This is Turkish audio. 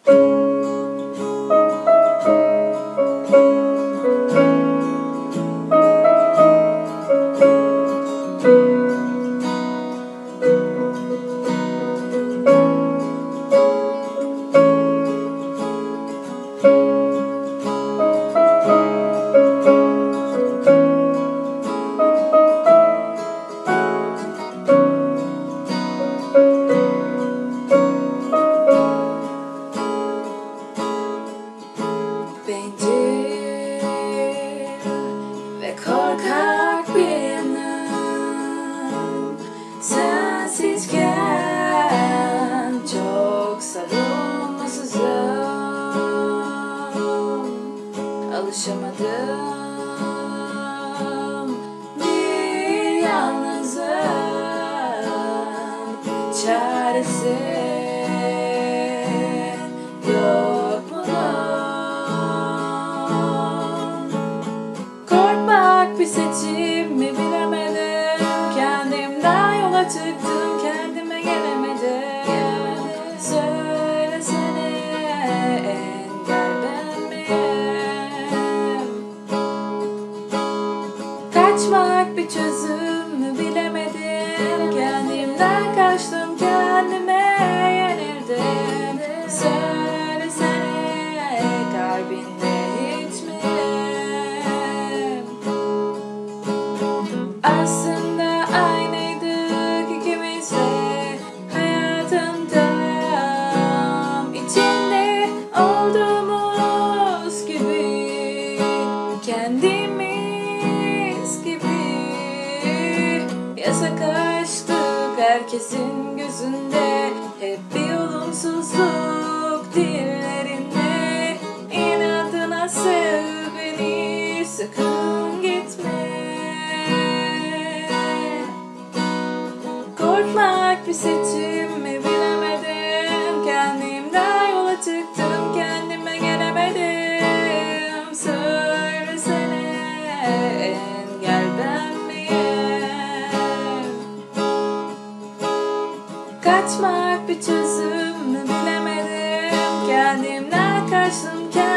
Bencil ve korkak bir yanım, sensizken çok savunmasızım. Alışamadım bir yalnızım, çaresi yok bunun. Korkmak bir seçim mi bilemedim, kendimden yola çıktım, kendime gelemedim. Söylesene, engel ben miyim? Kaçmak bir çözüm mü bilemedim, kendimden kaçtım, kendime yenildim. Söylesene, kalbinde hiç miyim? Aslında aynıydık ikimiz de, hayatın tam içinde olduğumuz gibi, kendimiz gibi. Yasak aştık herkesin gözünde, hep bir olumsuzluk dillerinde. İnadına sev beni, sakın gitme. Korkmak bir seçim mi bilemedim, kendimden yola çıktım, kendime gelemedim. Söylesene, engel ben miyim? Kaçmak bir çözüm mü bilemedim, kendimden kaçtım,